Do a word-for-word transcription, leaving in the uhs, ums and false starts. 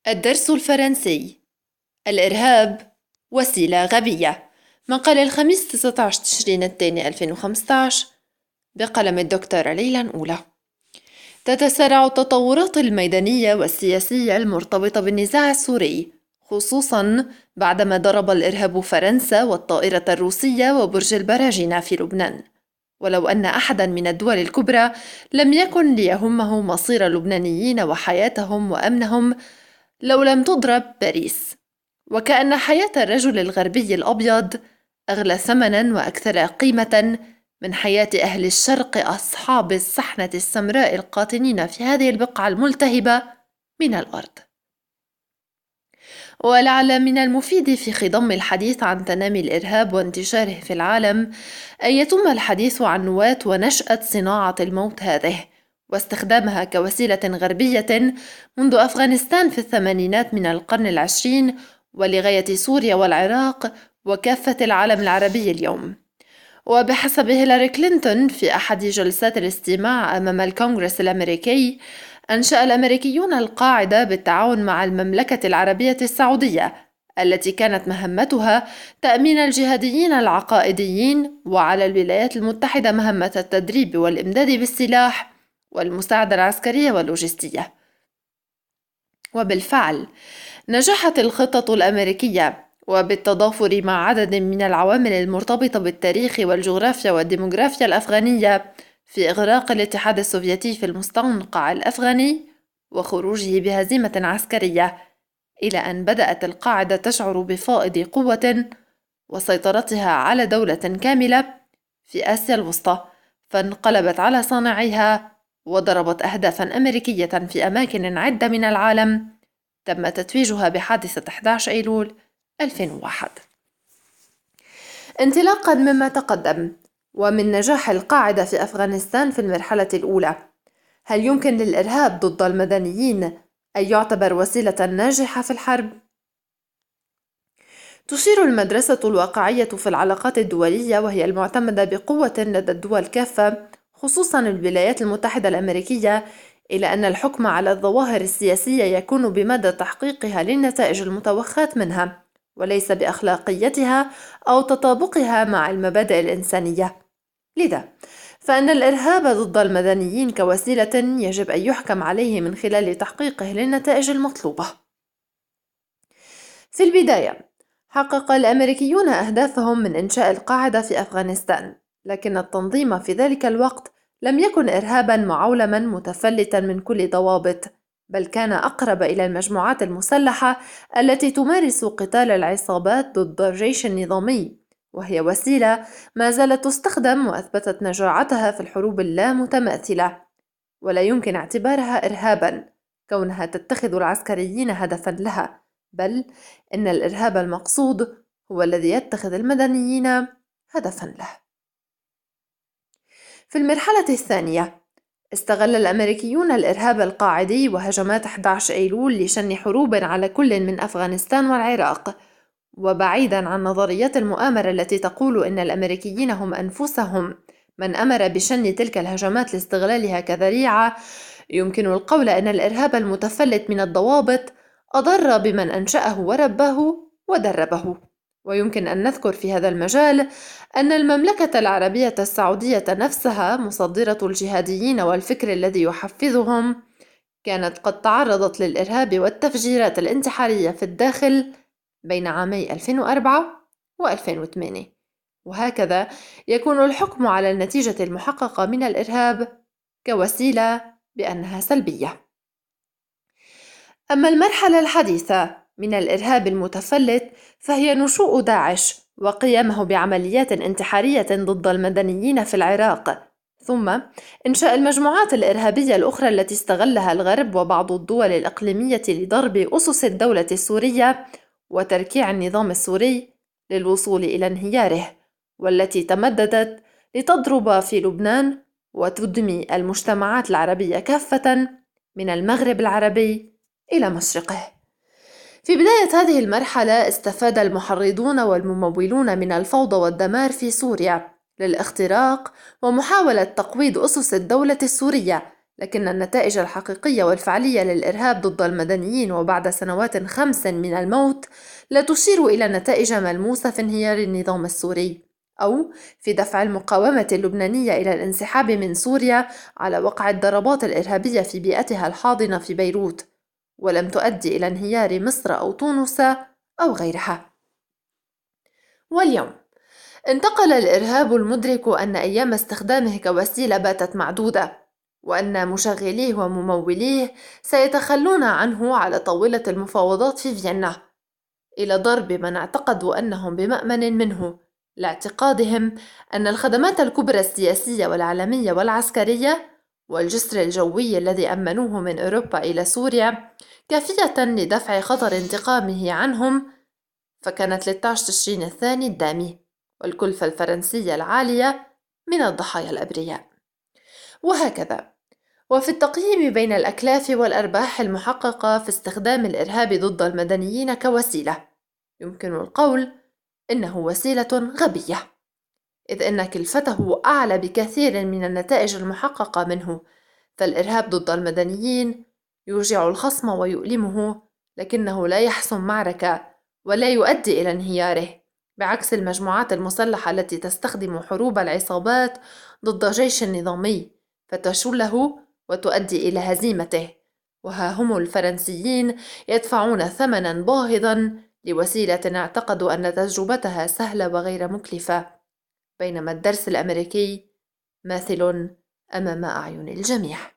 الدرس الفرنسي: الإرهاب وسيلة غبية. مقال الخميس تسعة عشر تشرين الثاني ألفين وخمسة عشر بقلم الدكتورة ليلى الأولى. تتسارع التطورات الميدانية والسياسية المرتبطة بالنزاع السوري، خصوصاً بعدما ضرب الإرهاب فرنسا والطائرة الروسية وبرج البراجينا في لبنان. ولو أن أحداً من الدول الكبرى لم يكن ليهمه مصير اللبنانيين وحياتهم وأمنهم لو لم تضرب باريس، وكأن حياة الرجل الغربي الأبيض أغلى ثمناً وأكثر قيمة من حياة أهل الشرق أصحاب السحنة السمراء القاطنين في هذه البقعة الملتهبة من الأرض. ولعل من المفيد في خضم الحديث عن تنامي الإرهاب وانتشاره في العالم أن يتم الحديث عن نواة ونشأة صناعة الموت هذه، واستخدامها كوسيلة غربية منذ أفغانستان في الثمانينات من القرن العشرين، ولغاية سوريا والعراق وكافة العالم العربي اليوم. وبحسب هيلاري كلينتون في أحد جلسات الاستماع أمام الكونغرس الأمريكي، أنشأ الأمريكيون القاعدة بالتعاون مع المملكة العربية السعودية، التي كانت مهمتها تأمين الجهاديين العقائديين، وعلى الولايات المتحدة مهمة التدريب والإمداد بالسلاح والمساعدة العسكرية واللوجستية. وبالفعل نجحت الخطة الأمريكية، وبالتضافر مع عدد من العوامل المرتبطة بالتاريخ والجغرافيا والديموغرافيا الأفغانية، في إغراق الاتحاد السوفيتي في المستنقع الأفغاني وخروجه بهزيمة عسكرية، إلى أن بدأت القاعدة تشعر بفائض قوة وسيطرتها على دولة كاملة في آسيا الوسطى، فانقلبت على صانعيها وضربت أهدافا أمريكية في أماكن عدة من العالم تم تتويجها بحادثة أحد عشر أيلول ألفين وواحد. انطلاقا مما تقدم ومن نجاح القاعدة في أفغانستان في المرحلة الأولى، هل يمكن للإرهاب ضد المدنيين أن يعتبر وسيلة ناجحة في الحرب؟ تشير المدرسة الواقعية في العلاقات الدولية، وهي المعتمدة بقوة لدى الدول كافة خصوصا الولايات المتحدة الأمريكية، إلى أن الحكم على الظواهر السياسية يكون بمدى تحقيقها للنتائج المتوخاة منها، وليس بأخلاقيتها أو تطابقها مع المبادئ الإنسانية. لذا فإن الإرهاب ضد المدنيين كوسيلة يجب أن يحكم عليه من خلال تحقيقه للنتائج المطلوبة. في البداية حقق الأمريكيون أهدافهم من إنشاء القاعدة في أفغانستان، لكن التنظيم في ذلك الوقت لم يكن إرهاباً معولماً متفلتاً من كل ضوابط، بل كان أقرب إلى المجموعات المسلحة التي تمارس قتال العصابات ضد الجيش النظامي، وهي وسيلة ما زالت تستخدم وأثبتت نجاعتها في الحروب اللامتماثلة، ولا يمكن اعتبارها إرهاباً كونها تتخذ العسكريين هدفاً لها، بل إن الإرهاب المقصود هو الذي يتخذ المدنيين هدفاً له. في المرحلة الثانية استغل الأمريكيون الإرهاب القاعدي وهجمات أحد عشر أيلول لشن حروب على كل من أفغانستان والعراق. وبعيداً عن نظريات المؤامرة التي تقول إن الأمريكيين هم أنفسهم من أمر بشن تلك الهجمات لاستغلالها كذريعة، يمكن القول أن الإرهاب المتفلت من الضوابط أضر بمن أنشأه ورباه ودربه. ويمكن أن نذكر في هذا المجال أن المملكة العربية السعودية نفسها مصدرة الجهاديين والفكر الذي يحفزهم كانت قد تعرضت للإرهاب والتفجيرات الانتحارية في الداخل بين عامي ألفين وأربعة وألفين وثمانية، وهكذا يكون الحكم على النتيجة المحققة من الإرهاب كوسيلة بأنها سلبية. أما المرحلة الحديثة من الإرهاب المتفلت فهي نشوء داعش وقيامه بعمليات انتحارية ضد المدنيين في العراق، ثم إنشاء المجموعات الإرهابية الأخرى التي استغلها الغرب وبعض الدول الإقليمية لضرب أسس الدولة السورية وتركيع النظام السوري للوصول إلى انهياره، والتي تمددت لتضرب في لبنان وتدمي المجتمعات العربية كافة من المغرب العربي إلى مشرقه. في بداية هذه المرحلة استفاد المحرضون والممولون من الفوضى والدمار في سوريا للاختراق ومحاولة تقويض أسس الدولة السورية، لكن النتائج الحقيقية والفعلية للإرهاب ضد المدنيين وبعد سنوات خمس من الموت لا تشير إلى نتائج ملموسة في انهيار النظام السوري أو في دفع المقاومة اللبنانية إلى الانسحاب من سوريا على وقع الضربات الإرهابية في بيئتها الحاضنة في بيروت، ولم تؤدي إلى انهيار مصر أو تونس أو غيرها. واليوم انتقل الإرهاب المدرك أن أيام استخدامه كوسيلة باتت معدودة، وأن مشغليه ومموليه سيتخلون عنه على طاولة المفاوضات في فيينا، إلى ضرب من اعتقدوا أنهم بمأمن منه، لاعتقادهم أن الخدمات الكبرى السياسية والعالمية والعسكرية والجسر الجوي الذي أمنوه من أوروبا إلى سوريا كافية لدفع خطر انتقامه عنهم. فكانت ثلاثة عشر تشرين الثاني الدامي والكلفة الفرنسية العالية من الضحايا الأبرياء. وهكذا، وفي التقييم بين الأكلاف والأرباح المحققة في استخدام الإرهاب ضد المدنيين كوسيلة، يمكن القول إنه وسيلة غبية، إذ إن كلفته أعلى بكثير من النتائج المحققة منه. فالإرهاب ضد المدنيين يوجع الخصم ويؤلمه، لكنه لا يحسم معركة ولا يؤدي إلى انهياره، بعكس المجموعات المسلحة التي تستخدم حروب العصابات ضد جيش نظامي فتشله وتؤدي إلى هزيمته. وها هم الفرنسيين يدفعون ثمناً باهظاً لوسيلة اعتقدوا أن تجربتها سهلة وغير مكلفة، بينما الدرس الأمريكي ماثل أمام أعين الجميع.